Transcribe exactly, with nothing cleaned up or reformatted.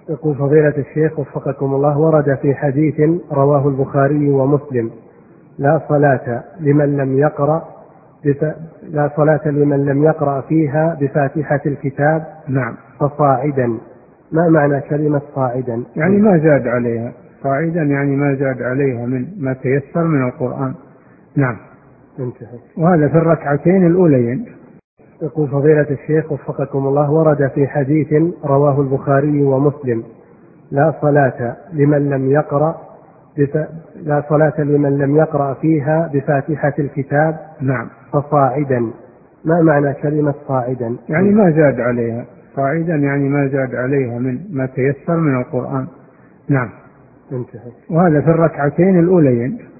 يقول فضيلة الشيخ وفقكم الله، ورد في حديث رواه البخاري ومسلم: لا صلاة لمن لم يقرأ بف... لا صلاة لمن لم يقرأ فيها بفاتحة الكتاب. نعم. فصاعدا. ما معنى كلمة صاعدا؟ يعني ما زاد عليها. صاعدا يعني ما زاد عليها من ما تيسر من القرآن. نعم. انتهى. وهذا في الركعتين الأولين. يقول فضيلة الشيخ وفقكم الله، ورد في حديث رواه البخاري ومسلم: لا صلاة لمن لم يقرأ بف... لا صلاة لمن لم يقرأ فيها بفاتحة الكتاب. نعم. فصاعدا. ما معنى كلمة صاعدا؟ يعني ما زاد عليها. صاعدا يعني ما زاد عليها من ما تيسر من القرآن. نعم. انتهى. وهذا في الركعتين الأولين.